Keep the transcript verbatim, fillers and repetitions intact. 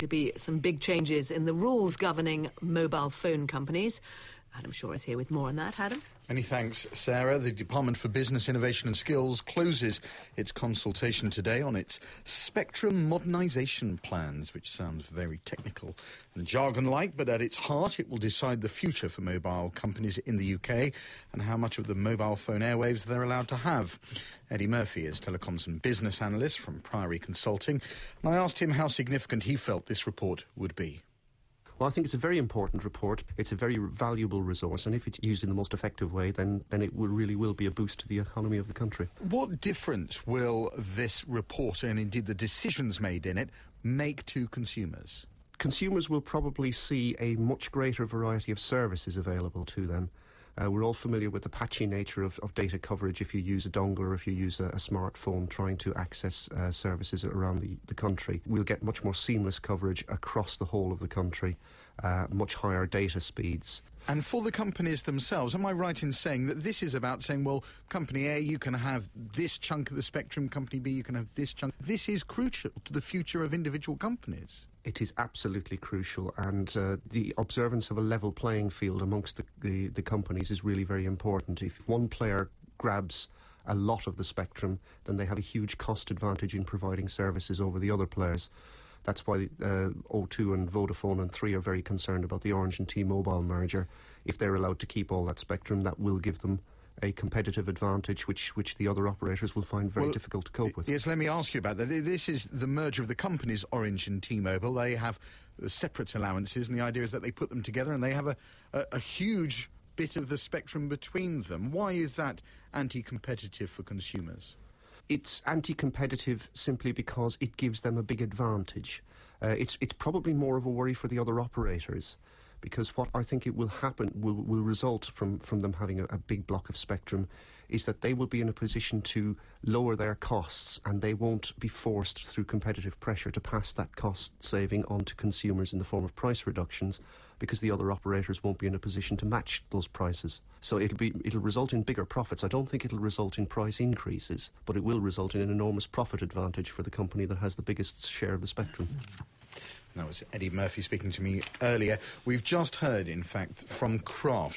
To be some big changes in the rules governing mobile phone companies. Adam Shaw is here with more on that. Adam? Many thanks, Sarah. The Department for Business, Innovation and Skills closes its consultation today on its spectrum modernisation plans, which sounds very technical and jargon-like, but at its heart it will decide the future for mobile companies in the U K and how much of the mobile phone airwaves they're allowed to have. Eddie Murphy is telecoms and business analyst from Priory Consulting, and I asked him how significant he felt this report would be. Well, I think it's a very important report. It's a very valuable resource, and if it's used in the most effective way, then, then it will, really will be a boost to the economy of the country. What difference will this report, and indeed the decisions made in it, make to consumers? Consumers will probably see a much greater variety of services available to them. Uh, we're all familiar with the patchy nature of, of data coverage if you use a dongle or if you use a, a smartphone trying to access uh, services around the, the country. We'll get much more seamless coverage across the whole of the country, uh, much higher data speeds. And for the companies themselves, am I right in saying that this is about saying, well, company A, you can have this chunk of the spectrum, company B, you can have this chunk. This is crucial to the future of individual companies. It is absolutely crucial, and uh, the observance of a level playing field amongst the, the, the companies is really very important. If one player grabs a lot of the spectrum, then they have a huge cost advantage in providing services over the other players. That's why uh, O two and Vodafone and Three are very concerned about the Orange and T-Mobile merger. If they're allowed to keep all that spectrum, that will give them a competitive advantage which which the other operators will find very well, difficult to cope with. Yes, let me ask you about that. This is the merger of the companies Orange and T-Mobile. They have separate allowances, and the idea is that they put them together and they have a, a, a huge bit of the spectrum between them. Why is that anti-competitive for consumers? It's anti-competitive simply because it gives them a big advantage. Uh, it's it's probably more of a worry for the other operators, because what I think it will happen, will, will result from, from them having a, a big block of spectrum, is that they will be in a position to lower their costs, and they won't be forced through competitive pressure to pass that cost saving on to consumers in the form of price reductions, because the other operators won't be in a position to match those prices. So it'll be it'll result in bigger profits. I don't think it'll result in price increases, but it will result in an enormous profit advantage for the company that has the biggest share of the spectrum. That was Eddie Murphy speaking to me earlier. We've just heard, in fact, from Kraft.